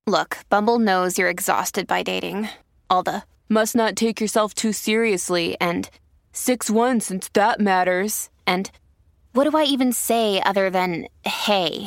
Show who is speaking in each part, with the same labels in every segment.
Speaker 1: Look, Bumble knows you're exhausted by dating. All the must not take yourself too seriously and 6'1" since that matters. And what do I even say other than, hey?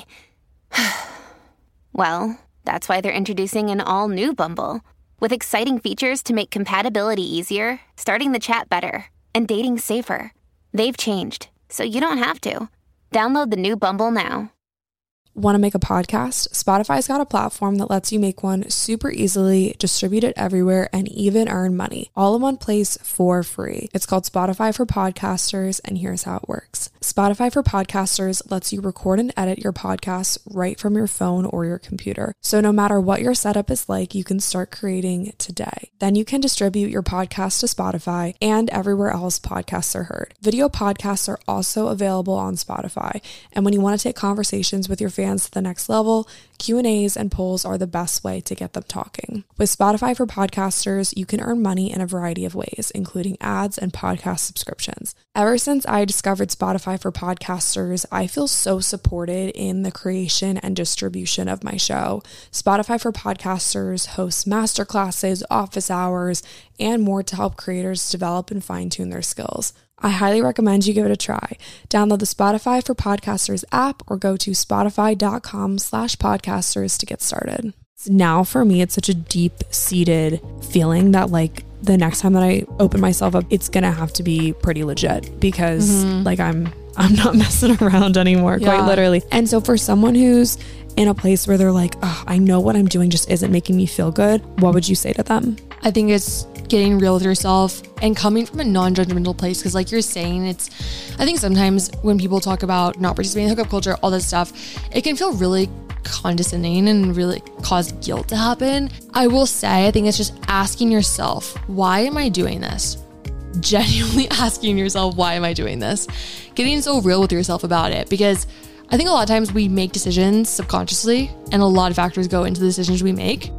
Speaker 1: Well, that's why they're introducing an all-new Bumble with exciting features to make compatibility easier, starting the chat better, and dating safer. They've changed, so you don't have to. Download the new Bumble now.
Speaker 2: Want to make a podcast? Spotify's got a platform that lets you make one super easily, distribute it everywhere, and even earn money, all in one place for free. It's called Spotify for Podcasters, and here's how it works. Spotify for Podcasters lets you record and edit your podcasts right from your phone or your computer. So no matter what your setup is like, you can start creating today. Then you can distribute your podcast to Spotify and everywhere else podcasts are heard. Video podcasts are also available on Spotify. And when you want to take conversations with your fans to the next level, Q&As and polls are the best way to get them talking. With Spotify for Podcasters, you can earn money in a variety of ways, including ads and podcast subscriptions. Ever since I discovered Spotify for Podcasters, I feel so supported in the creation and distribution of my show. Spotify for Podcasters hosts masterclasses, office hours, and more to help creators develop and fine-tune their skills. I highly recommend you give it a try. Download the Spotify for Podcasters app or go to spotify.com/podcasters to get started. Now for me, it's such a deep-seated feeling that like the next time that I open myself up, it's going to have to be pretty legit because like I'm not messing around anymore, quite literally. And so for someone who's in a place where they're like, oh, I know what I'm doing just isn't making me feel good, what would you say to them?
Speaker 3: I think it's getting real with yourself and coming from a non-judgmental place. Because like you're saying, I think sometimes when people talk about not participating in hookup culture, all this stuff, it can feel really condescending and really cause guilt to happen. I will say, I think it's just asking yourself, why am I doing this? Genuinely asking yourself, why am I doing this? Getting so real with yourself about it, because I think a lot of times we make decisions subconsciously and a lot of factors go into the decisions we make.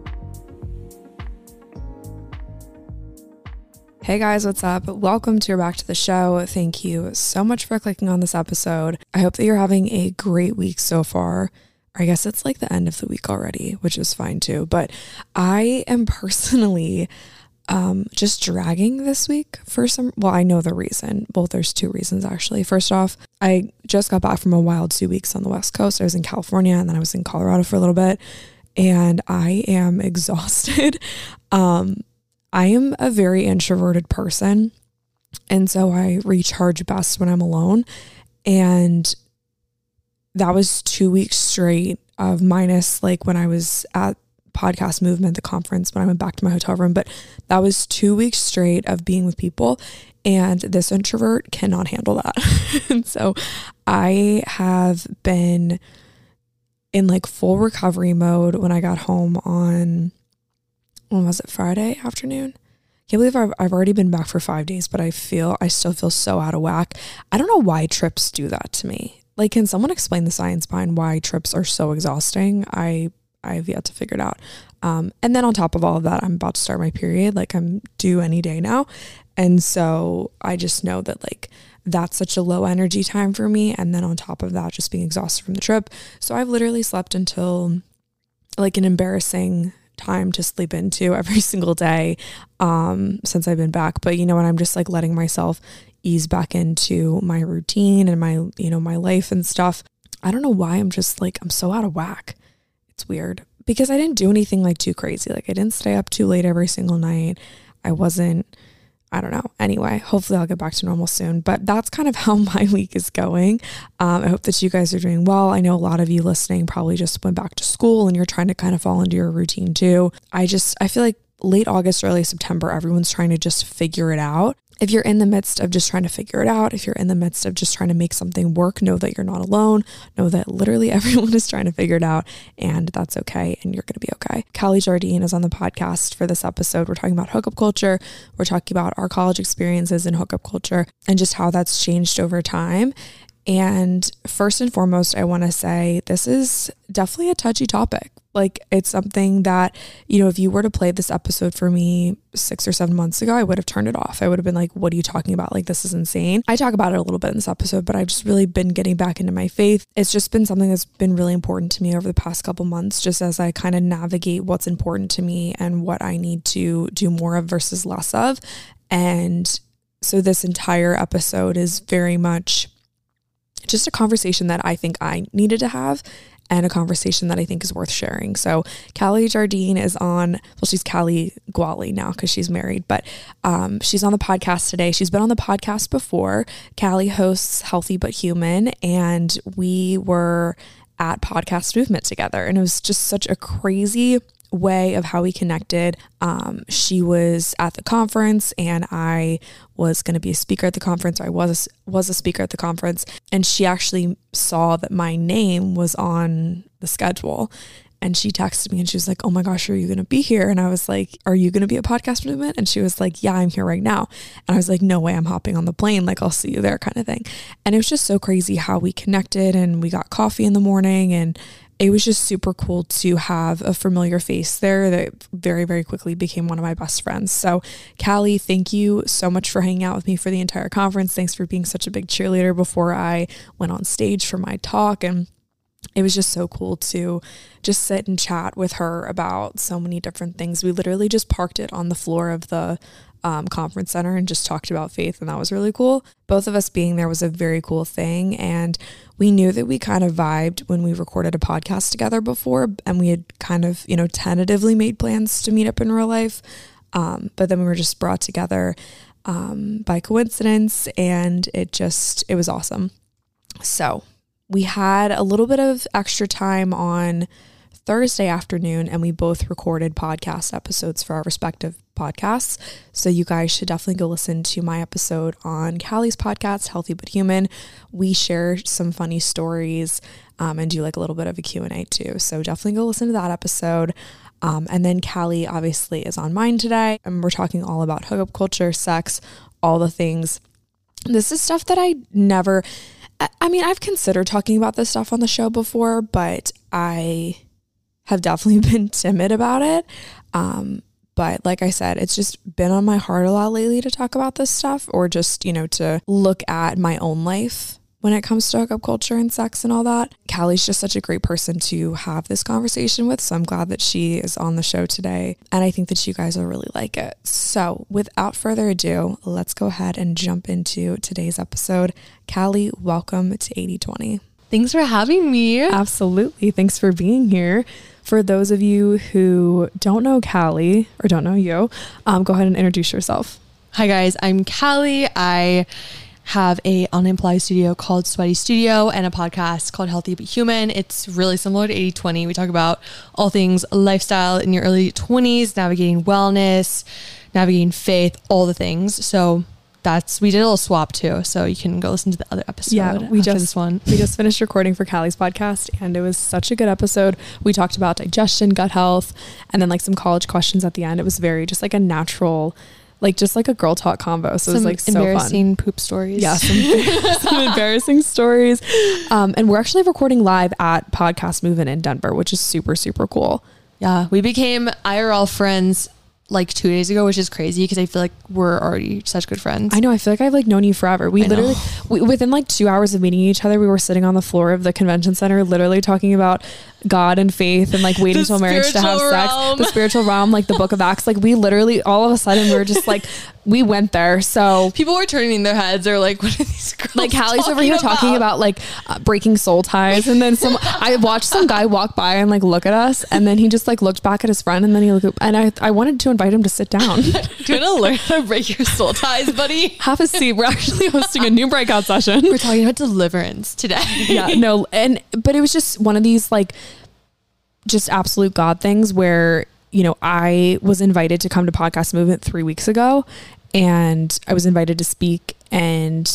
Speaker 2: Hey guys, what's up? Welcome to Back to the Show. Thank you so much for clicking on this episode. I hope that you're having a great week so far. I guess it's like the end of the week already, which is fine too. But I am personally just dragging this week for I know the reason. Well, there's two reasons actually. First off, I just got back from a wild 2 weeks on the West Coast. I was in California and then I was in Colorado for a little bit and I am exhausted. I am a very introverted person, and so I recharge best when I'm alone, and that was 2 weeks straight of minus like when I was at Podcast Movement, the conference, when I went back to my hotel room, but that was 2 weeks straight of being with people, and this introvert cannot handle that. And so I have been in like full recovery mode when I got home on... when was it, Friday afternoon? Can't believe I've already been back for 5 days, but I still feel so out of whack. I don't know why trips do that to me. Like, can someone explain the science behind why trips are so exhausting? I've yet to figure it out. And then on top of all of that, I'm about to start my period. Like, I'm due any day now. And so I just know that like that's such a low energy time for me. And then on top of that, just being exhausted from the trip. So I've literally slept until like an embarrassing time to sleep into every single day since I've been back. But you know what, I'm just like letting myself ease back into my routine and my my life and stuff. I don't know why I'm so out of whack. It's weird because I didn't do anything like too crazy. Like I didn't stay up too late every single night. I don't know. Anyway, hopefully I'll get back to normal soon, but that's kind of how my week is going. I hope that you guys are doing well. I know a lot of you listening probably just went back to school and you're trying to kind of fall into your routine too. I feel like late August, early September, everyone's trying to just figure it out. If you're in the midst of just trying to figure it out, if you're in the midst of just trying to make something work, know that you're not alone. Know that literally everyone is trying to figure it out and that's okay. And you're going to be okay. Callie Jardine is on the podcast for this episode. We're talking about hookup culture. We're talking about our college experiences in hookup culture and just how that's changed over time. And first and foremost, I want to say this is definitely a touchy topic Like, it's something that, you know, if you were to play this episode for me 6 or 7 months ago, I would have turned it off. I would have been like, what are you talking about? Like, this is insane. I talk about it a little bit in this episode, but I've just really been getting back into my faith. It's just been something that's been really important to me over the past couple months, just as I kind of navigate what's important to me and what I need to do more of versus less of. And so this entire episode is very much just a conversation that I think I needed to have, and a conversation that I think is worth sharing. So Callie Jardine is on, well, she's Callie Guali now because she's married, but she's on the podcast today. She's been on the podcast before. Callie hosts Healthy But Human, and we were at Podcast Movement together, and it was just such a crazy way of how we connected. She was at the conference, and I was going to be a speaker at the conference. I was a speaker at the conference, and she actually saw that my name was on the schedule, and she texted me and she was like, oh my gosh, are you going to be here? And I was like, are you going to be at Podcast Movement? And she was like, yeah, I'm here right now. And I was like, no way, I'm hopping on the plane. Like, I'll see you there, kind of thing. And it was just so crazy how we connected, and we got coffee in the morning, and it was just super cool to have a familiar face there that very, very quickly became one of my best friends. So Callie, thank you so much for hanging out with me for the entire conference. Thanks for being such a big cheerleader before I went on stage for my talk. And it was just so cool to just sit and chat with her about so many different things. We literally just parked it on the floor of the conference center and just talked about faith, and that was really cool. Both of us being there was a very cool thing, and we knew that we kind of vibed when we recorded a podcast together before, and we had kind of, you know, tentatively made plans to meet up in real life, but then we were just brought together by coincidence, and it was awesome. So we had a little bit of extra time on Thursday afternoon, and we both recorded podcast episodes for our respective podcasts. So you guys should definitely go listen to my episode on Callie's podcast, Healthy But Human. We share some funny stories and do like a little bit of a Q&A too. So definitely go listen to that episode. And then Callie obviously is on mine today, and we're talking all about hookup culture, sex, all the things. This is stuff that I've considered talking about this stuff on the show before, but I have definitely been timid about it. But like I said, it's just been on my heart a lot lately to talk about this stuff, or just, you know, to look at my own life when it comes to hookup culture and sex and all that. Callie's just such a great person to have this conversation with, so I'm glad that she is on the show today, and I think that you guys will really like it. So without further ado, let's go ahead and jump into today's episode. Callie, welcome to 80/20.
Speaker 3: Thanks for having me.
Speaker 2: Absolutely. Thanks for being here. For those of you who don't know Callie or don't know you, go ahead and introduce yourself.
Speaker 3: Hi guys, I'm Callie. I have a online studio called Sweaty Studio and a podcast called Healthy But Human. It's really similar to 80/20. We talk about all things lifestyle in your early 20s, navigating wellness, navigating faith, all the things. So we did a little swap too, so you can go listen to the other episode.
Speaker 2: Yeah, we just finished recording for Callie's podcast, and it was such a good episode. We talked about digestion, gut health, and then like some college questions at the end. It was very just like a natural, like just like a girl talk convo. So it was like so fun.
Speaker 3: Embarrassing poop stories.
Speaker 2: Yeah, some embarrassing stories. And we're actually recording live at Podcast Movement in Denver, which is super, super cool.
Speaker 3: Yeah, we became IRL friends like 2 days ago, which is crazy because I feel like we're already such good friends.
Speaker 2: I know. I feel like I've like known you forever. We within like 2 hours of meeting each other, we were sitting on the floor of the convention center, literally talking about God and faith and like waiting till marriage to have sex, the spiritual realm, like the Book of Acts. Like we literally all of a sudden we were just like, we went there. So
Speaker 3: people were turning their heads. They're like, what are these girls
Speaker 2: like Callie's over here talking about like breaking soul ties. And then I watched some guy walk by and like look at us. And then he just like looked back at his friend, and then he looked up, and I wanted to invite him to sit down.
Speaker 3: Do you want to learn how to break your soul ties, buddy?
Speaker 2: Have a seat. We're actually hosting a new breakout session.
Speaker 3: We're talking about deliverance today.
Speaker 2: Yeah, no. But it was just one of these like just absolute God things where, you know, I was invited to come to Podcast Movement 3 weeks ago, and I was invited to speak, and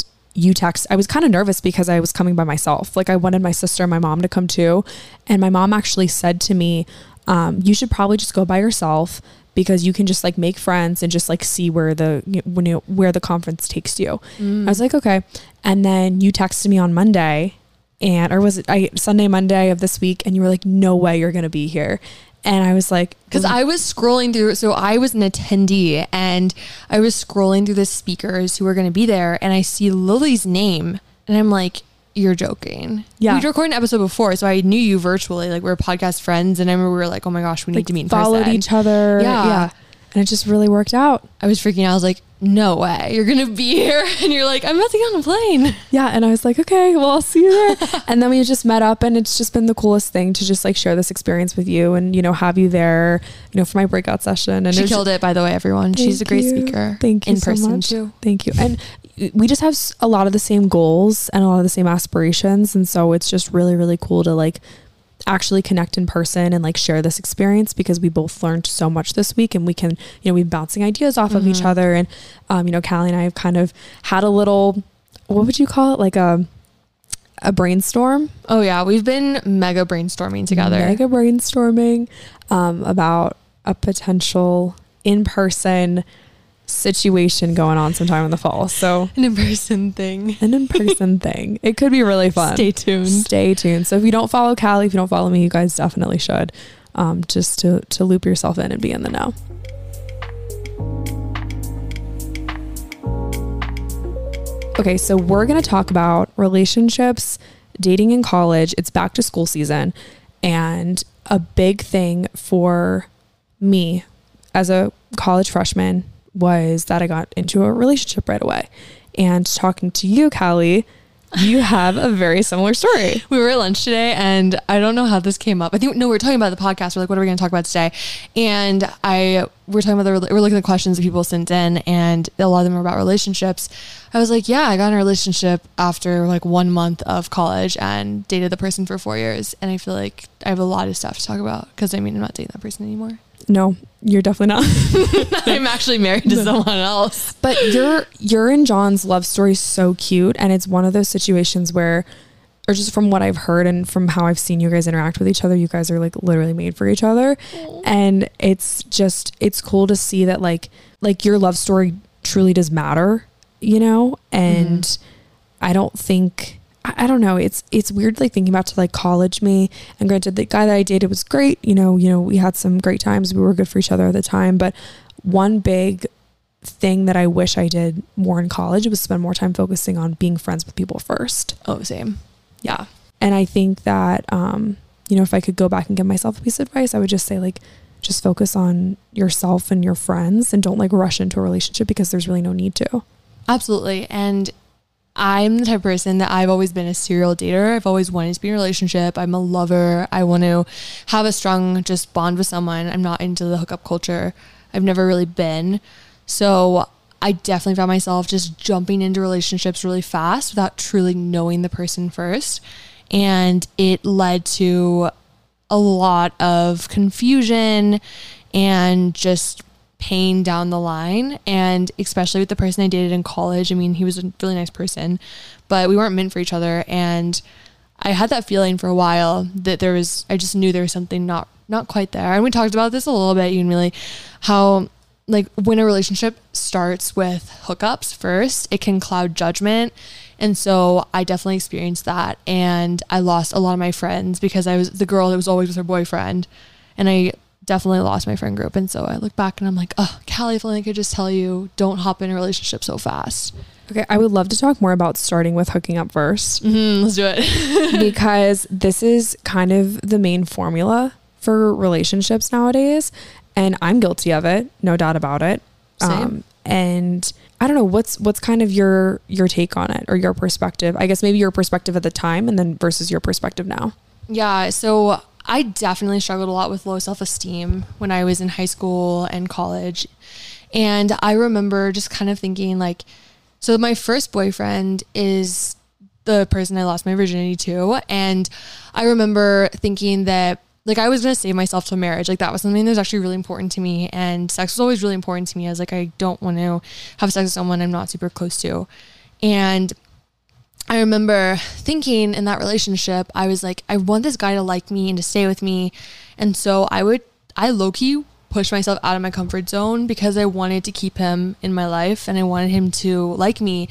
Speaker 2: I was kind of nervous because I was coming by myself. Like I wanted my sister and my mom to come too. And my mom actually said to me, you should probably just go by yourself, because you can just like make friends and just like see where the conference takes you. I was like, okay. And then you texted me on Monday or was it Sunday, Monday of this week, and you were like, no way you're going to be here. And I was like,
Speaker 3: because I was scrolling through, so I was an attendee and I was scrolling through the speakers who were going to be there, and I see Lily's name and I'm like, you're joking.
Speaker 2: Yeah.
Speaker 3: We'd recorded an episode before, so I knew you virtually, like we were podcast friends, and I remember we were like, oh my gosh, we need to meet in person.
Speaker 2: Followed each other. Yeah. And it just really worked out.
Speaker 3: I was freaking out. I was like, no way, you're going to be here. And you're like, I'm about to get on a plane.
Speaker 2: Yeah. And I was like, okay, well, I'll see you there. And then we just met up, and it's just been the coolest thing to just like share this experience with you and, you know, have you there, you know, for my breakout session. And
Speaker 3: she killed it, by the way, everyone. She's a great speaker.
Speaker 2: Thank you
Speaker 3: in
Speaker 2: so
Speaker 3: person
Speaker 2: much.
Speaker 3: too.
Speaker 2: Thank you. And we just have a lot of the same goals and a lot of the same aspirations. And so it's just really, really cool to like actually connect in person and like share this experience, because we both learned so much this week, and we can, you know, we've been bouncing ideas off of each other. And, you know, Callie and I have kind of had a little, what would you call it? Like a brainstorm.
Speaker 3: Oh yeah. We've been mega brainstorming together.
Speaker 2: About a potential in-person situation going on sometime in the fall. So
Speaker 3: An in-person thing.
Speaker 2: It could be really fun.
Speaker 3: Stay tuned.
Speaker 2: So if you don't follow Callie, if you don't follow me, you guys definitely should, just to loop yourself in and be in the know. Okay, so we're going to talk about relationships, dating in college. It's back to school season, and a big thing for me as a college freshman was that I got into a relationship right away. And talking to you, Callie, you have a very similar story.
Speaker 3: We were at lunch today, and I don't know how this came up. We were talking about the podcast. We're like, what are we going to talk about today? And we're talking about we're looking at the questions that people sent in, and a lot of them are about relationships. I was like, yeah, I got in a relationship after like 1 month of college and dated the person for 4 years. And I feel like I have a lot of stuff to talk about, because I mean, I'm not dating that person anymore.
Speaker 2: No, you're definitely not.
Speaker 3: I'm actually married to someone else.
Speaker 2: But your and John's love story is so cute. And it's one of those situations where, or just from what I've heard and from how I've seen you guys interact with each other, you guys are like literally made for each other. Aww. And it's cool to see that like your love story truly does matter, you know? And I don't think, I don't know. It's weird, like thinking back to like college me, and granted the guy that I dated was great. You know, we had some great times. We were good for each other at the time. But one big thing that I wish I did more in college was spend more time focusing on being friends with people first.
Speaker 3: Oh, same. Yeah.
Speaker 2: And I think that, you know, if I could go back and give myself a piece of advice, I would just say like, just focus on yourself and your friends, and don't like rush into a relationship, because there's really no need to.
Speaker 3: Absolutely. And I'm the type of person that I've always been a serial dater. I've always wanted to be in a relationship. I'm a lover. I want to have a strong just bond with someone. I'm not into the hookup culture. I've never really been. So I definitely found myself just jumping into relationships really fast without truly knowing the person first. And it led to a lot of confusion and just pain down the line. And especially with the person I dated in college, I mean, he was a really nice person, but we weren't meant for each other. And I had that feeling for a while that I just knew there was something not quite there. And we talked about this a little bit, you and Millie, how like when a relationship starts with hookups first, it can cloud judgment. And so I definitely experienced that. And I lost a lot of my friends because I was the girl that was always with her boyfriend. And I definitely lost my friend group. And so I look back and I'm like, oh, Callie, if only I could just tell you, don't hop in a relationship so fast.
Speaker 2: Okay, I would love to talk more about starting with hooking up first.
Speaker 3: Let's do it.
Speaker 2: Because this is kind of the main formula for relationships nowadays. And I'm guilty of it, no doubt about it.
Speaker 3: Same.
Speaker 2: And I don't know, what's kind of your take on it, or your perspective? I guess maybe your perspective at the time, and then versus your perspective now.
Speaker 3: Yeah, so I definitely struggled a lot with low self-esteem when I was in high school and college. And I remember just kind of thinking like, so my first boyfriend is the person I lost my virginity to. And I remember thinking that like I was going to save myself till marriage. Like that was something that was actually really important to me. And sex was always really important to me. I was like, I don't want to have sex with someone I'm not super close to. And I remember thinking in that relationship, I was like, I want this guy to like me and to stay with me. And so I low-key push myself out of my comfort zone because I wanted to keep him in my life and I wanted him to like me.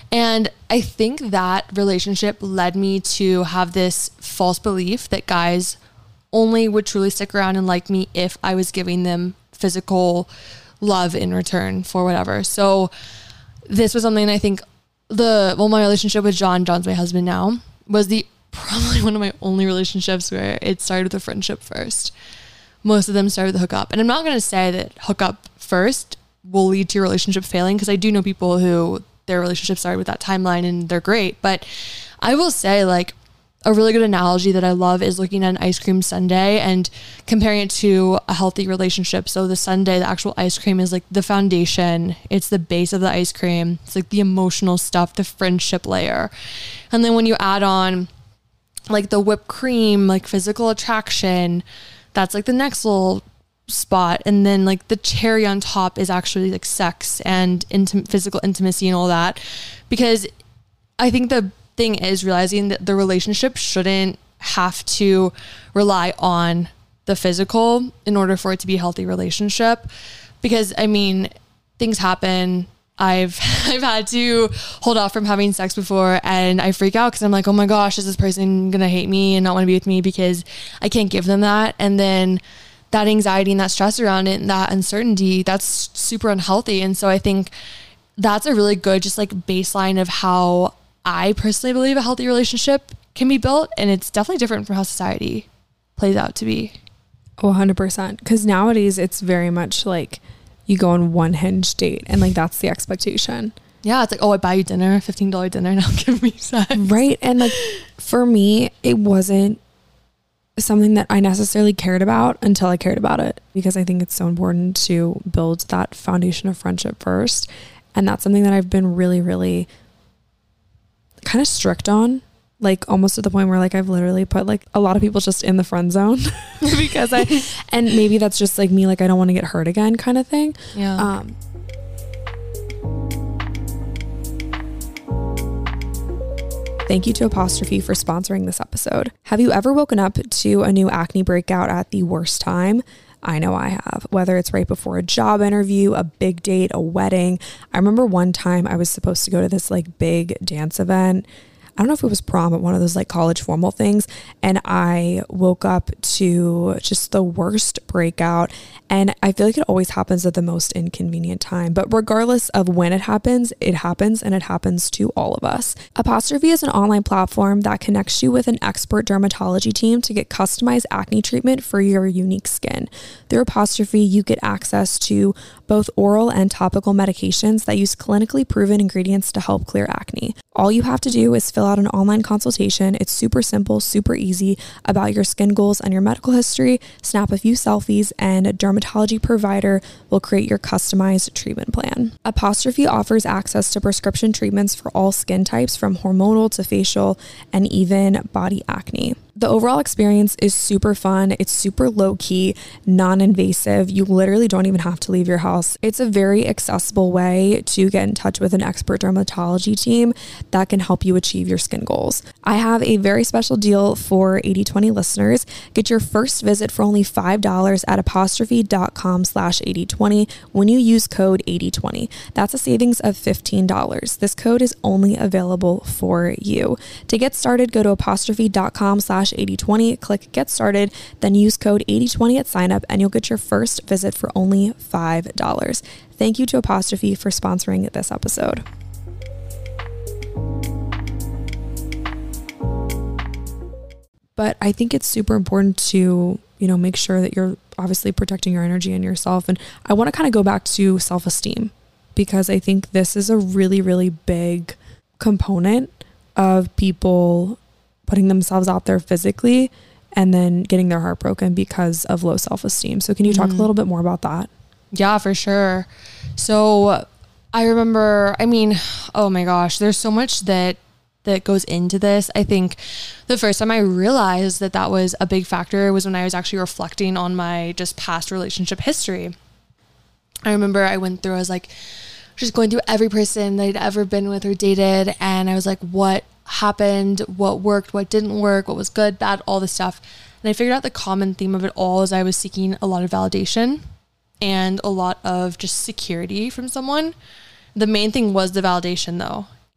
Speaker 3: And I think that relationship led me to have this false belief that guys only would truly stick around and like me if I was giving them physical love in return for whatever. So this was something I think my relationship with John's my husband now, was probably one of my only relationships where it started with a friendship first. Most of them started with a hookup. And I'm not going to say that hookup first will lead to your relationship failing, because I do know people who their relationship started with that timeline and they're great. But I will say, like, a really good analogy that I love is looking at an ice cream sundae and comparing it to a healthy relationship. So the sundae, the actual ice cream, is like the foundation. It's the base of the ice cream. It's like the emotional stuff, the friendship layer. And then when you add on like the whipped cream, like physical attraction, that's like the next little spot. And then like the cherry on top is actually like sex and physical intimacy and all that. Because I think the thing is realizing that the relationship shouldn't have to rely on the physical in order for it to be a healthy relationship. Because I mean, things happen. I've had to hold off from having sex before, and I freak out because I'm like, oh my gosh, is this person gonna hate me and not want to be with me because I can't give them that? And then that anxiety and that stress around it and that uncertainty, that's super unhealthy. And so I think that's a really good just like baseline of how I personally believe a healthy relationship can be built. And it's definitely different from how society plays out to be.
Speaker 2: 100%. Because nowadays it's very much like you go on one Hinge date and like that's the expectation.
Speaker 3: Yeah, it's like, oh, I buy you dinner, $15 dinner, now give me sex.
Speaker 2: Right. And like for me, it wasn't something that I necessarily cared about until I cared about it, because I think it's so important to build that foundation of friendship first. And that's something that I've been really, really kind of strict on, like almost to the point where like I've literally put like a lot of people just in the friend zone because and maybe that's just like me, like I don't want to get hurt again kind of thing.
Speaker 3: Yeah.
Speaker 2: Thank you to Apostrophe for sponsoring this episode. Have you ever woken up to a new acne breakout at the worst time? I know I have, whether it's right before a job interview, a big date, a wedding. I remember one time I was supposed to go to this like big dance event. I don't know if it was prom, but one of those like college formal things. And I woke up to just the worst breakout. And I feel like it always happens at the most inconvenient time. But regardless of when it happens, and it happens to all of us. Apostrophe is an online platform that connects you with an expert dermatology team to get customized acne treatment for your unique skin. Through Apostrophe, you get access to both oral and topical medications that use clinically proven ingredients to help clear acne. All you have to do is fill out an online consultation. It's super simple, super easy, about your skin goals and your medical history. Snap a few selfies and a dermatology provider will create your customized treatment plan. Apostrophe offers access to prescription treatments for all skin types, from hormonal to facial and even body acne. The overall experience is super fun. It's super low-key, non-invasive. You literally don't even have to leave your house. It's a very accessible way to get in touch with an expert dermatology team that can help you achieve your skin goals. I have a very special deal for 80/20 listeners. Get your first visit for only $5 at apostrophe.com/8020 when you use code 8020. That's a savings of $15. This code is only available for you. To get started, go to apostrophe.com/8020, click get started, then use code 8020 at sign up and you'll get your first visit for only $5. Thank you to Apostrophe for sponsoring this episode. But I think it's super important to, make sure that you're obviously protecting your energy and yourself. And I want to kind of go back to self-esteem, because I think this is a really, really big component of people putting themselves out there physically and then getting their heart broken because of low self-esteem. So can you talk a little bit more about that?
Speaker 3: Yeah, for sure. So I remember, oh my gosh, there's so much that goes into this. I think the first time I realized that was a big factor was when I was actually reflecting on my just past relationship history. I remember I was like just going through every person that I'd ever been with or dated. And I was like, what happened? What worked? What didn't work? What was good, bad, all this stuff. And I figured out the common theme of it all is I was seeking a lot of validation and a lot of just security from someone. The main thing was the validation though.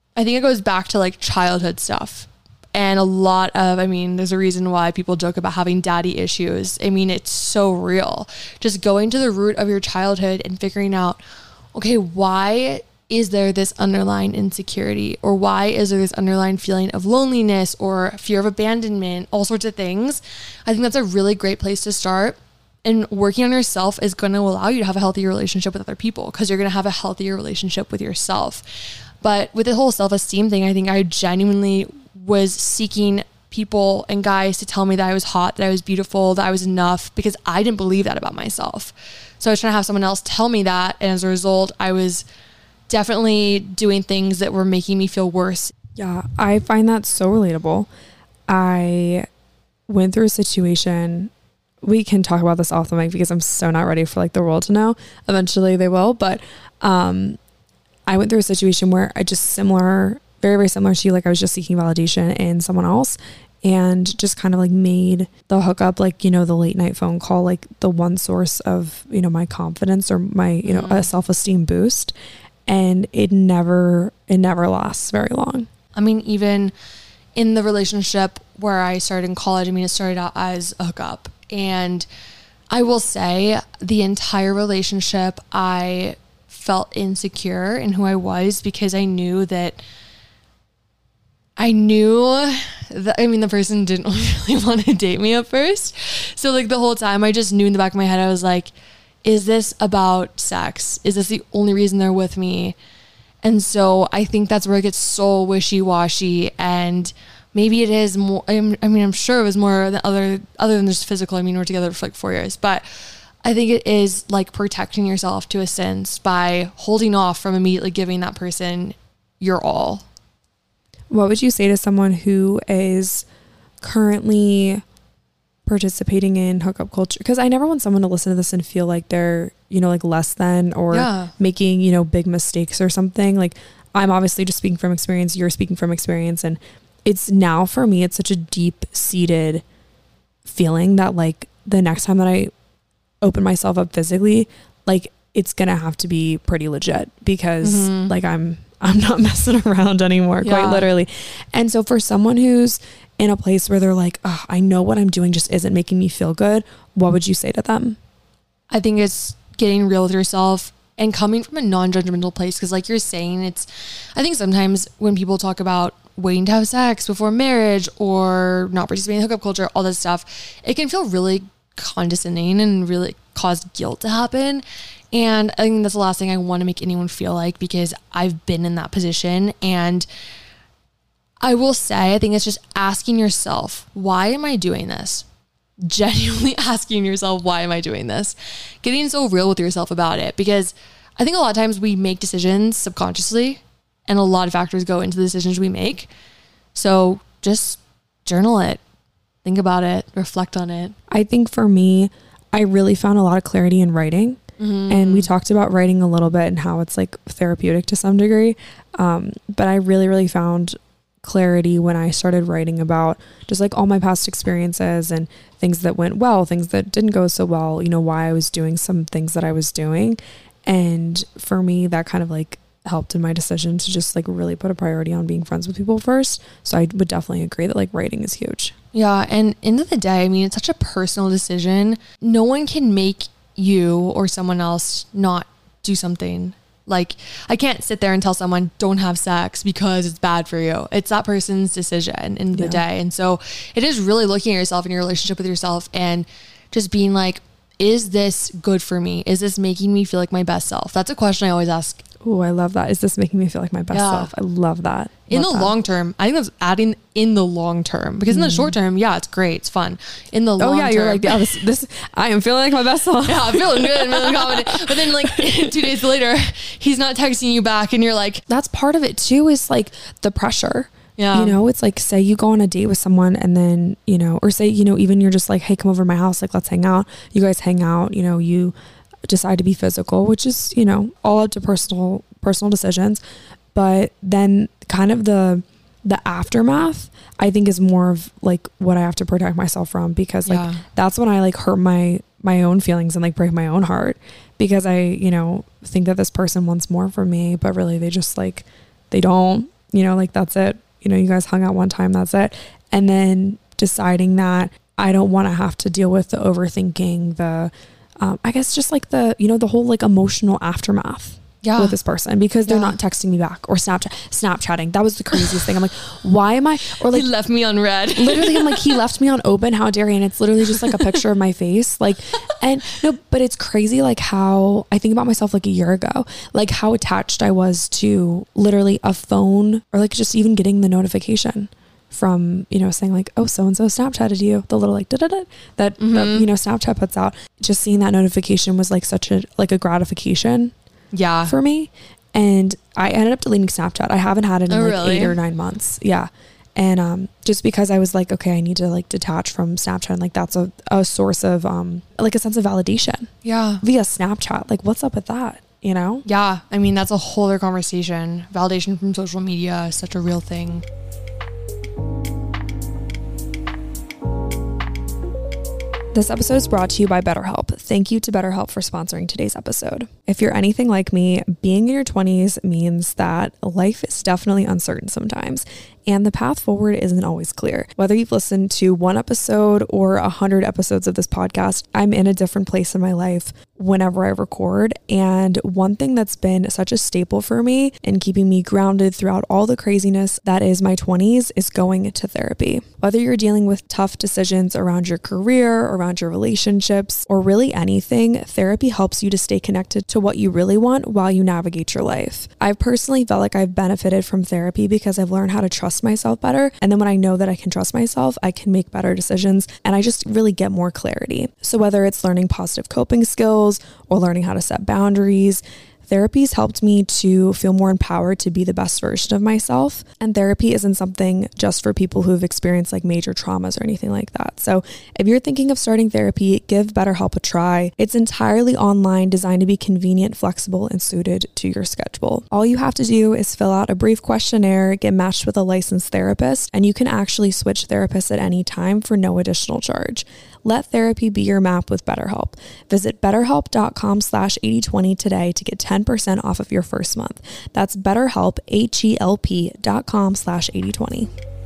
Speaker 3: I think it goes back to like childhood stuff. And a lot of, I mean, there's a reason why people joke about having daddy issues. I mean, it's so real. Just going to the root of your childhood and figuring out, okay, why is there this underlying insecurity, or why is there this underlying feeling of loneliness or fear of abandonment, all sorts of things. I think that's a really great place to start. And working on yourself is going to allow you to have a healthier relationship with other people, because you're going to have a healthier relationship with yourself. But with the whole self-esteem thing, I think I genuinely was seeking people and guys to tell me that I was hot, that I was beautiful, that I was enough, because I didn't believe that about myself. So I was trying to have someone else tell me that. And as a result, I was definitely doing things that were making me feel worse.
Speaker 2: Yeah, I find that so relatable. I went through a situation, we can talk about this off the mic because I'm so not ready for like the world to know. Eventually they will, but I went through a situation where I just very, very similar to you. Like I was just seeking validation in someone else, and just kind of like made the hookup, like, you know, the late night phone call, like the one source of, you know, my confidence or my, you know, a self-esteem boost. And it never lasts very long.
Speaker 3: I mean, even in the relationship where I started in college, I mean, it started out as a hookup. And I will say the entire relationship, I felt insecure in who I was, because I knew that I mean, the person didn't really want to date me at first. So like the whole time I just knew in the back of my head, I was like, is this about sex? Is this the only reason they're with me? And so I think that's where it gets so wishy-washy. And maybe it is more, I mean, I'm sure it was more than other than just physical. I mean, we're together for like 4 years, but I think it is like protecting yourself to a sense by holding off from immediately giving that person your all.
Speaker 2: What would you say to someone who is currently participating in hookup culture? Because I never want someone to listen to this and feel like they're, you know, like less than, or making, you know, big mistakes or something. Like, I'm obviously just speaking from experience, you're speaking from experience, and it's now for me, it's such a deep seated feeling that like the next time that I open myself up physically, like it's gonna have to be pretty legit, because like I'm not messing around anymore, quite literally. And so for someone who's in a place where they're like, oh, I know what I'm doing just isn't making me feel good, what would you say to them?
Speaker 3: I think it's getting real with yourself and coming from a non-judgmental place. Because like you're saying, I think sometimes when people talk about waiting to have sex before marriage or not participating in hookup culture, all this stuff, it can feel really condescending and really cause guilt to happen. And I think that's the last thing I want to make anyone feel like, because I've been in that position. And I will say, I think it's just asking yourself, why am I doing this? Genuinely asking yourself, why am I doing this? Getting so real with yourself about it, because I think a lot of times we make decisions subconsciously, and a lot of factors go into the decisions we make. So just journal it, think about it, reflect on it. I
Speaker 2: think for me, I really found a lot of clarity in writing. And we talked about writing a little bit and how it's like therapeutic to some degree. But I really, really found clarity when I started writing about just like all my past experiences and things that went well, things that didn't go so well, you know, why I was doing some things that I was doing. And for me, that kind of like helped in my decision to just like really put a priority on being friends with people first. So I would definitely agree that like writing is huge.
Speaker 3: Yeah. And end of the day, I mean, it's such a personal decision. No one can make you or someone else not do something. Like, I can't sit there and tell someone don't have sex because it's bad for you. It's that person's decision in the day. And so it is really looking at yourself and your relationship with yourself and just being like, is this good for me? Is this making me feel like my best self? That's a question I always ask.
Speaker 2: Oh, I love that. Is this making me feel like my best self? I love that.
Speaker 3: In the long term, I think that's adding in the long term, because in the short term, it's great. It's fun. In the long term.
Speaker 2: You're like, this, I am feeling like my best self.
Speaker 3: Yeah, I'm feeling good. I'm feeling confident. But then like 2 days later, he's not texting you back and you're like,
Speaker 2: that's part of it too, is like the pressure.
Speaker 3: Yeah.
Speaker 2: You know, it's like, say you go on a date with someone and then, you know, or say, you know, even you're just like, hey, come over to my house. Like, let's hang out. You guys hang out, you know, you decide to be physical, which is, you know, all up to personal decisions. But then kind of the aftermath, I think, is more of like what I have to protect myself from, because like that's when I like hurt my own feelings and like break my own heart, because I, you know, think that this person wants more from me, but really they just like, they don't. you know, like that's it. You know, you guys hung out one time, that's it. And then deciding that I don't want to have to deal with the overthinking, the, I guess just like the, you know, the whole like emotional aftermath with this person, because they're not texting me back or Snapchatting. That was the craziest thing. I'm like, why am I, or like,
Speaker 3: he left me on red.
Speaker 2: Literally, I'm like, he left me on open. How dare he? And it's literally just like a picture of my face. Like, and no, but it's crazy. Like how I think about myself like a year ago, like how attached I was to literally a phone, or like just even getting the notification from, you know, saying like, oh, so-and-so Snapchatted you, the little like that, you know, Snapchat puts out. Just seeing that notification was like such a, like a gratification for me. And I ended up deleting Snapchat. I haven't had it in 8 or 9 months. Yeah. And just because I was like, okay, I need to like detach from Snapchat. And like that's a source of like a sense of validation via Snapchat. Like what's up with that, you know?
Speaker 3: Yeah. I mean, that's a whole other conversation. Validation from social media is such a real thing.
Speaker 2: This episode is brought to you by BetterHelp. Thank you to BetterHelp for sponsoring today's episode. If you're anything like me, being in your 20s means that life is definitely uncertain sometimes, and the path forward isn't always clear. Whether you've listened to 1 episode or 100 episodes of this podcast, I'm in a different place in my life whenever I record. And one thing that's been such a staple for me and keeping me grounded throughout all the craziness that is my 20s is going to therapy. Whether you're dealing with tough decisions around your career, around your relationships, or really anything, therapy helps you to stay connected to what you really want while you navigate your life. I've personally felt like I've benefited from therapy because I've learned how to trust myself better. And then when I know that I can trust myself, I can make better decisions and I just really get more clarity. So whether it's learning positive coping skills or learning how to set boundaries, therapy's helped me to feel more empowered to be the best version of myself. And therapy isn't something just for people who've experienced like major traumas or anything like that. So if you're thinking of starting therapy, give BetterHelp a try. It's entirely online, designed to be convenient, flexible, and suited to your schedule. All you have to do is fill out a brief questionnaire, get matched with a licensed therapist, and you can actually switch therapists at any time for no additional charge. Let therapy be your map with BetterHelp. Visit betterhelp.com/8020 today to get 10% off of your first month. That's BetterHelp, HELP.com/8020.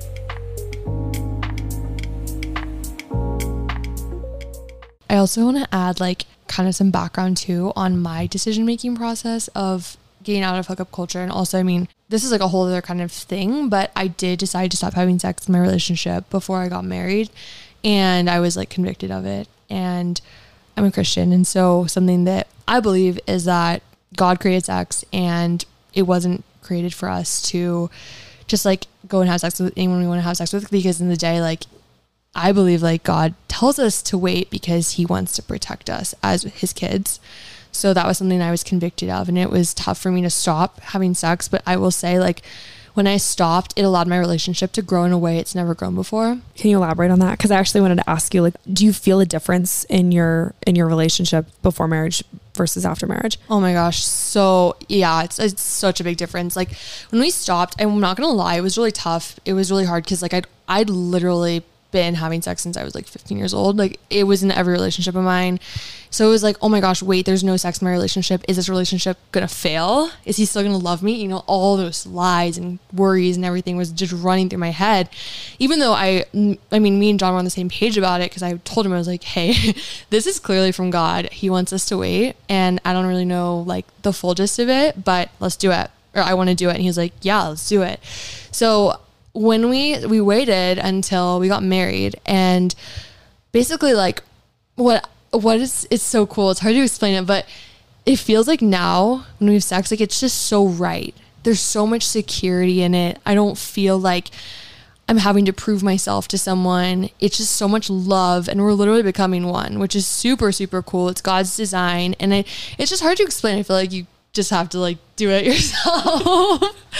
Speaker 3: I also want to add like kind of some background too on my decision-making process of getting out of hookup culture. And also, I mean, this is like a whole other kind of thing, but I did decide to stop having sex in my relationship before I got married. And I was like convicted of it, and I'm a Christian. And so something that I believe is that God created sex, and it wasn't created for us to just like go and have sex with anyone we want to have sex with, because in the day, like I believe like God tells us to wait because he wants to protect us as his kids. So that was something I was convicted of, and it was tough for me to stop having sex. But I will say, like, when I stopped, it allowed my relationship to grow in a way it's never grown before.
Speaker 2: Can you elaborate on that? Because I actually wanted to ask you, like, do you feel a difference in your relationship before marriage versus after marriage?
Speaker 3: Oh my gosh. So yeah, it's such a big difference. Like when we stopped, I'm not going to lie, it was really tough. It was really hard because like I'd literally been having sex since I was like 15 years old. Like it was in every relationship of mine. So it was like, oh my gosh, wait, there's no sex in my relationship. Is this relationship gonna fail? Is he still gonna love me? You know, all those lies and worries and everything was just running through my head. Even though I mean, me and John were on the same page about it, because I told him, I was like, hey, this is clearly from God. He wants us to wait, and I don't really know like the full gist of it, but let's do it. Or I want to do it. And he was like, yeah, let's do it. So when we waited until we got married, and basically like what is, it's so cool. It's hard to explain it, but it feels like now when we have sex, like it's just so right. There's so much security in it. I don't feel like I'm having to prove myself to someone. It's just so much love, and we're literally becoming one, which is super, super cool. It's God's design, and it's just hard to explain. I feel like you just have to like do it yourself.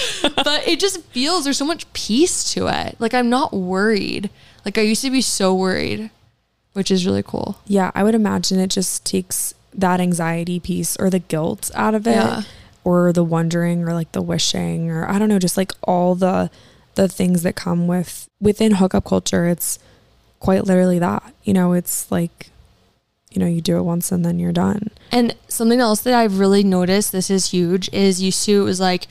Speaker 3: But it just feels, there's so much peace to it. Like I'm not worried. Like I used to be so worried, which is really cool. Yeah,
Speaker 2: I would imagine it just takes that anxiety piece or the guilt out of it, or the wondering, or like the wishing, or I don't know, just like all the things that come within hookup culture. It's quite literally that, you know, it's like, you know, you do it once and then you're done.
Speaker 3: And something else that I've really noticed, this is huge, is used to, it was like,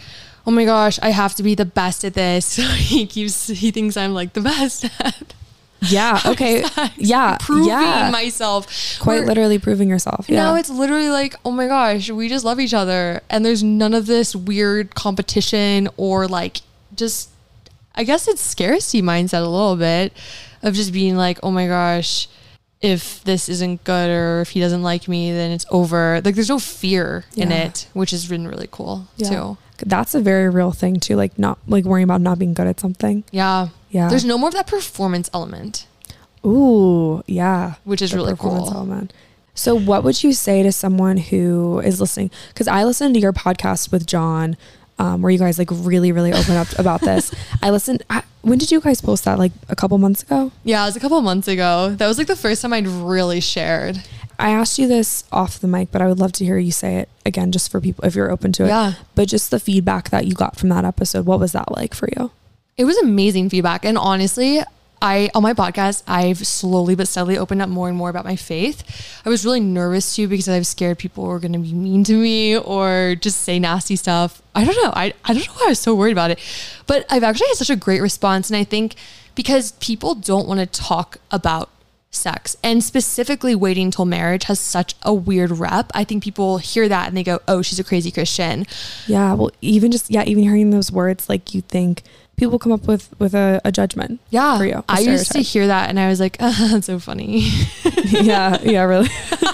Speaker 3: oh my gosh, I have to be the best at this. He thinks I'm like the best at.
Speaker 2: Yeah. Okay. Yeah.
Speaker 3: Proving myself.
Speaker 2: Quite literally proving yourself. Yeah.
Speaker 3: Now it's literally like, oh my gosh, we just love each other. And there's none of this weird competition or like just, I guess it's scarcity mindset a little bit of just being like, oh my gosh, if this isn't good or if he doesn't like me, then it's over. Like there's no fear in it, which has been really cool too.
Speaker 2: That's a very real thing too. Like not like worrying about not being good at something.
Speaker 3: Yeah.
Speaker 2: Yeah.
Speaker 3: There's no more of that performance element.
Speaker 2: Ooh, yeah.
Speaker 3: Which is really cool.
Speaker 2: Element. So what would you say to someone who is listening? Because I listened to your podcast with John, where you guys like really, really open up about this. When did you guys post that? Like a couple months ago?
Speaker 3: Yeah, it was a couple months ago. That was like the first time I'd really shared.
Speaker 2: I asked you this off the mic, but I would love to hear you say it again, just for people, if you're open to it.
Speaker 3: Yeah.
Speaker 2: But just the feedback that you got from that episode, what was that like for you?
Speaker 3: It was amazing feedback. And honestly, on my podcast, I've slowly but steadily opened up more and more about my faith. I was really nervous too because I was scared people were going to be mean to me or just say nasty stuff. I don't know. I don't know why I was so worried about it, but I've actually had such a great response. And I think because people don't want to talk about sex and specifically waiting till marriage has such a weird rep. I think people hear that and they go, oh, she's a crazy Christian.
Speaker 2: Yeah. Well, even hearing those words, like you think people come up with a judgment. Yeah. For you.
Speaker 3: I used to hear that and I was like, that's so funny.
Speaker 2: Yeah. Yeah. Really.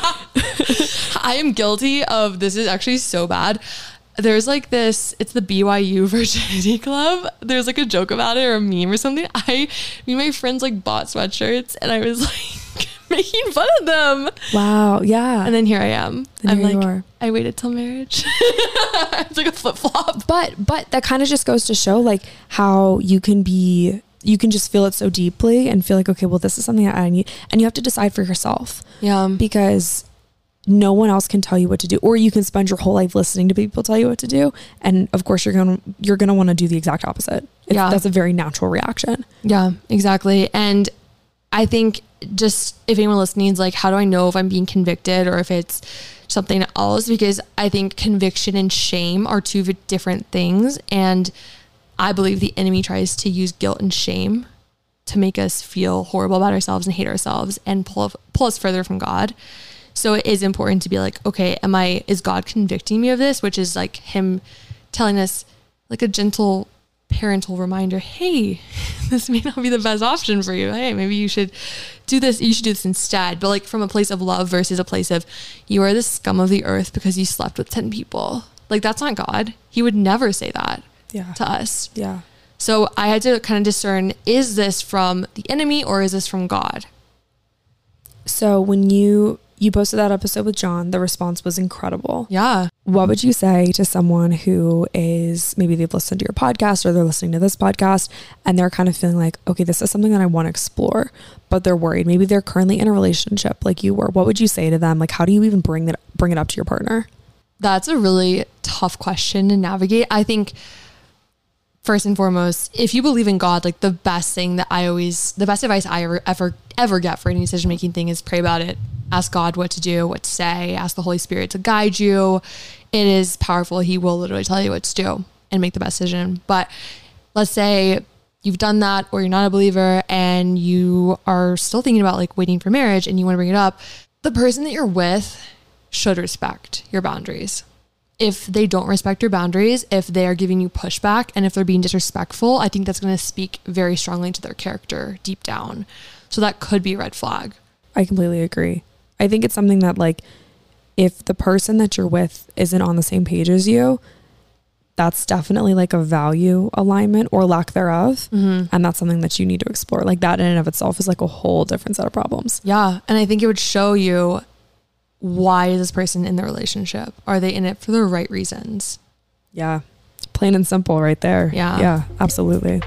Speaker 3: I am guilty of, this is actually so bad. There's like this, it's the BYU Virginity Club. There's like a joke about it or a meme or something. Me and my friends like bought sweatshirts and I was like making fun of them.
Speaker 2: Wow. Yeah.
Speaker 3: And then here I am.
Speaker 2: I'm like,
Speaker 3: I waited till marriage. It's like a flip flop.
Speaker 2: But that kind of just goes to show like how you can just feel it so deeply and feel like, okay, well, this is something that I need. And you have to decide for yourself. Yeah. Because no one else can tell you what to do, or you can spend your whole life listening to people tell you what to do. And of course you're going to want to do the exact opposite. That's a very natural reaction.
Speaker 3: Yeah, exactly. And I think just if anyone listening is like, how do I know if I'm being convicted or if it's something else? Because I think conviction and shame are two different things. And I believe the enemy tries to use guilt and shame to make us feel horrible about ourselves and hate ourselves and pull us further from God. So it is important to be like, okay, is God convicting me of this? Which is like him telling us like a gentle parental reminder, hey, this may not be the best option for you. Hey, maybe you should do this. You should do this instead. But like from a place of love versus a place of you are the scum of the earth because you slept with 10 people. Like that's not God. He would never say that to us. Yeah. So I had to kind of discern, is this from the enemy or is this from God?
Speaker 2: So when you posted that episode with John, the response was incredible.
Speaker 3: Yeah.
Speaker 2: What would you say to someone who is, maybe they've listened to your podcast or they're listening to this podcast and they're kind of feeling like, okay, this is something that I want to explore, but they're worried. Maybe they're currently in a relationship like you were. What would you say to them? Like, how do you even bring it up to your partner?
Speaker 3: That's a really tough question to navigate. I think first and foremost, if you believe in God, like the best advice I ever get for any decision-making thing is pray about it. Ask God what to do, what to say, ask the Holy Spirit to guide you. It is powerful. He will literally tell you what to do and make the best decision. But let's say you've done that or you're not a believer and you are still thinking about like waiting for marriage and you want to bring it up. The person that you're with should respect your boundaries. If they don't respect your boundaries, if they are giving you pushback and if they're being disrespectful, I think that's going to speak very strongly to their character deep down. So that could be a red flag.
Speaker 2: I completely agree. I think it's something that like, if the person that you're with isn't on the same page as you, that's definitely like a value alignment or lack thereof. Mm-hmm. And that's something that you need to explore. Like that in and of itself is like a whole different set of problems.
Speaker 3: Yeah. And I think it would show you, why is this person in the relationship? Are they in it for the right reasons?
Speaker 2: Yeah. Plain and simple right there.
Speaker 3: Yeah.
Speaker 2: Yeah, absolutely.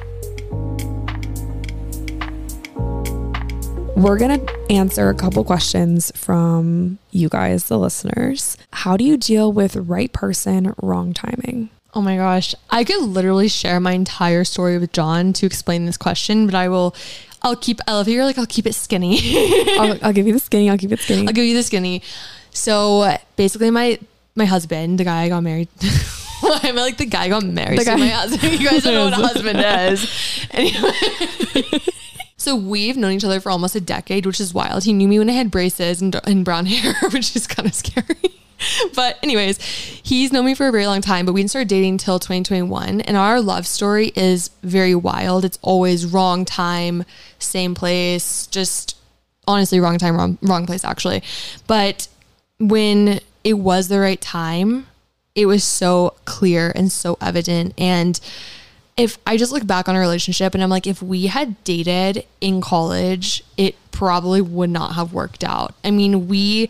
Speaker 2: We're going to answer a couple questions from you guys, the listeners. How do you deal with right person, wrong timing?
Speaker 3: Oh my gosh. I could literally share my entire story with John to explain this question, but I'll keep it skinny.
Speaker 2: I'll give you the skinny. I'll keep it skinny.
Speaker 3: I'll give you the skinny. So basically my husband, the guy I got married I'm like, the guy got married to my husband. You guys don't know what a husband is. Anyway. So we've known each other for almost a decade, which is wild. He knew me when I had braces and brown hair, which is kind of scary. But anyways, he's known me for a very long time, but we didn't start dating till 2021. And our love story is very wild. It's always wrong time, same place, just honestly, wrong time, wrong place actually. But when it was the right time, it was so clear and so evident. And if I just look back on our relationship and I'm like, if we had dated in college, it probably would not have worked out. I mean,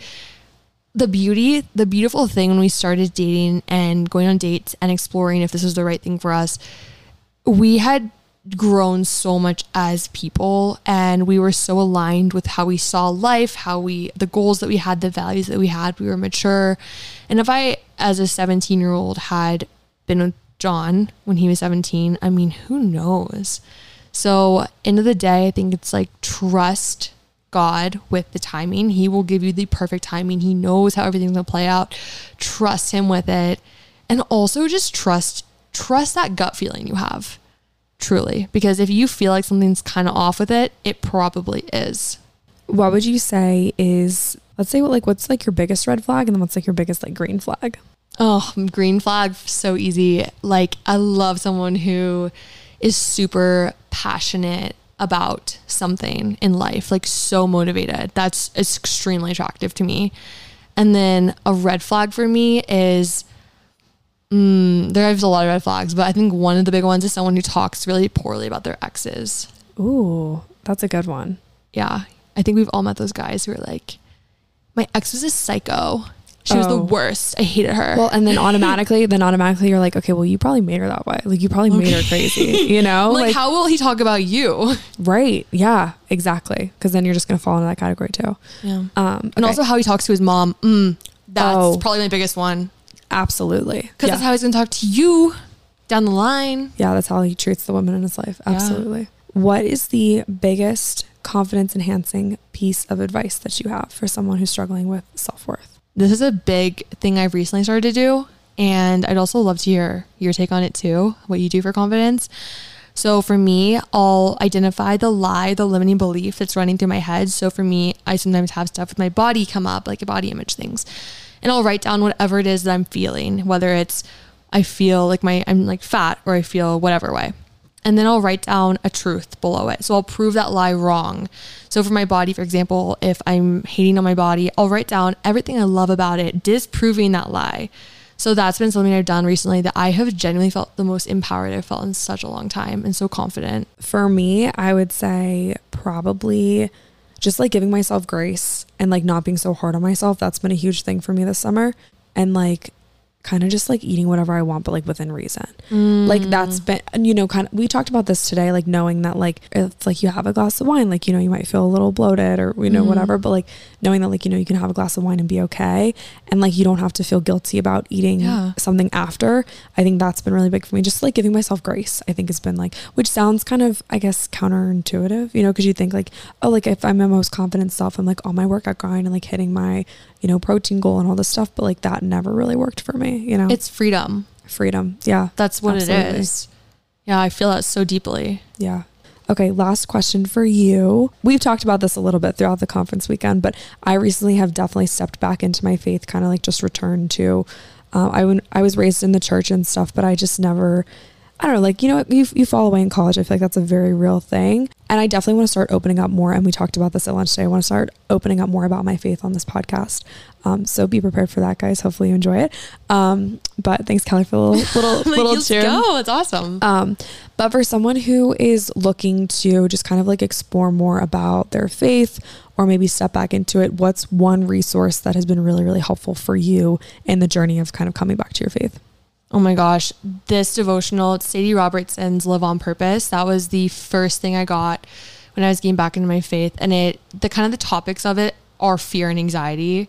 Speaker 3: the beautiful thing when we started dating and going on dates and exploring if this was the right thing for us, we had grown so much as people, and we were so aligned with how we saw life, the goals that we had, the values that we had. We were mature. And if I, as a 17-year-old, had been with John when he was 17, I mean, who knows? So end of the day, I think it's like, trust God with the timing. He will give you the perfect timing. He knows how everything's gonna play out. Trust him with it. And also just trust that gut feeling you have. Truly, because if you feel like something's kind of off with it, it probably is.
Speaker 2: What would you say is, let's say what's like your biggest red flag, and then what's like your biggest like green flag?
Speaker 3: Oh, green flag, so easy. Like, I love someone who is super passionate about something in life, like so motivated. That's extremely attractive to me. And then a red flag for me is, there's a lot of red flags, but I think one of the big ones is someone who talks really poorly about their exes.
Speaker 2: Ooh, that's a good one.
Speaker 3: Yeah. I think we've all met those guys who are like, my ex was a psycho. She was the worst. I hated her.
Speaker 2: Well, and then automatically you're like, okay, well, you probably made her that way. Like, you probably made her crazy, you know?
Speaker 3: Like, how will he talk about you?
Speaker 2: Right. Yeah, exactly. Because then you're just going to fall into that category too.
Speaker 3: Yeah. And also how he talks to his mom. That's probably my biggest one.
Speaker 2: Absolutely.
Speaker 3: Because that's how he's going to talk to you down the line.
Speaker 2: Yeah, that's how he treats the women in his life. Absolutely. Yeah. What is the biggest confidence enhancing piece of advice that you have for someone who's struggling with self-worth?
Speaker 3: This is a big thing I've recently started to do, and I'd also love to hear your take on it too, what you do for confidence. So for me, I'll identify the limiting belief that's running through my head. So for me, I sometimes have stuff with my body come up, like body image things. And I'll write down whatever it is that I'm feeling, whether it's I feel like I'm like fat, or I feel whatever way. And then I'll write down a truth below it. So I'll prove that lie wrong. So for my body, for example, if I'm hating on my body, I'll write down everything I love about it, disproving that lie. So that's been something I've done recently that I have genuinely felt the most empowered I've felt in such a long time, and so confident.
Speaker 2: For me, I would say probably just like giving myself grace and like not being so hard on myself. That's been a huge thing for me this summer. And like kind of just like eating whatever I want, but like within reason. Like that's been, you know, kind of, we talked about this today, like knowing that like, it's like you have a glass of wine, like, you know, you might feel a little bloated or, you know, whatever, but like knowing that like, you know, you can have a glass of wine and be okay. And like, you don't have to feel guilty about eating something after. I think that's been really big for me. Just like giving myself grace, I think has been like, which sounds kind of, I guess, counterintuitive, you know, cause you think like, oh, like if I'm my most confident self, I'm like on my workout grind and like hitting my, you know, protein goal and all this stuff, but like that never really worked for me, you know?
Speaker 3: It's freedom.
Speaker 2: Yeah.
Speaker 3: That's what it is. Yeah. I feel that so deeply.
Speaker 2: Yeah. Okay. Last question for you. We've talked about this a little bit throughout the conference weekend, but I recently have definitely stepped back into my faith, kind of like just returned to, I was raised in the church and stuff, but I just never, I don't know, like, you know, you fall away in college. I feel like that's a very real thing. And I definitely want to start opening up more. And we talked about this at lunch today. I want to start opening up more about my faith on this podcast. So be prepared for that, guys. Hopefully you enjoy it. But thanks, Kelly, for a little cheer.
Speaker 3: Go. It's awesome.
Speaker 2: But for someone who is looking to just kind of like explore more about their faith or maybe step back into it, what's one resource that has been really, really helpful for you in the journey of kind of coming back to your faith?
Speaker 3: Oh my gosh, this devotional, Sadie Robertson's Live on Purpose. That was the first thing I got when I was getting back into my faith. And the topics of it are fear and anxiety.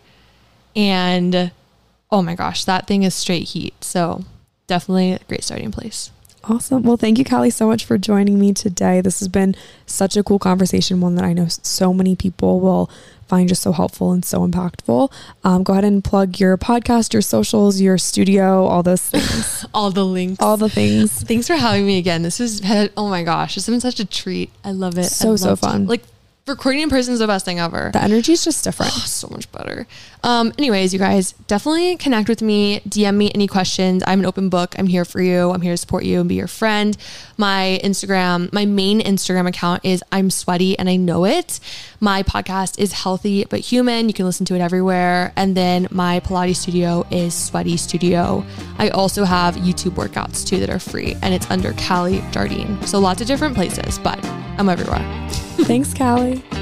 Speaker 3: And oh my gosh, that thing is straight heat. So definitely a great starting place.
Speaker 2: Awesome. Well, thank you, Callie, so much for joining me today. This has been such a cool conversation, one that I know so many people will find just so helpful and so impactful. Go ahead and plug your podcast, your socials, your studio, all those things.
Speaker 3: All the links.
Speaker 2: All the things.
Speaker 3: Thanks for having me again. This is, oh my gosh, it's been such a treat. I love it.
Speaker 2: So fun.
Speaker 3: Like, recording in person is the best thing ever.
Speaker 2: The energy is just different.
Speaker 3: Oh, so much better. Anyways, you guys, definitely connect with me. DM me any questions. I'm an open book. I'm here for you. I'm here to support you and be your friend. My main Instagram account is I'm Sweaty and I Know It. My podcast is Healthy But Human. You can listen to it everywhere. And then my Pilates studio is Sweaty Studio. I also have YouTube workouts too that are free, and it's under Callie Jardine. So lots of different places, but I'm everywhere.
Speaker 2: Thanks, Callie.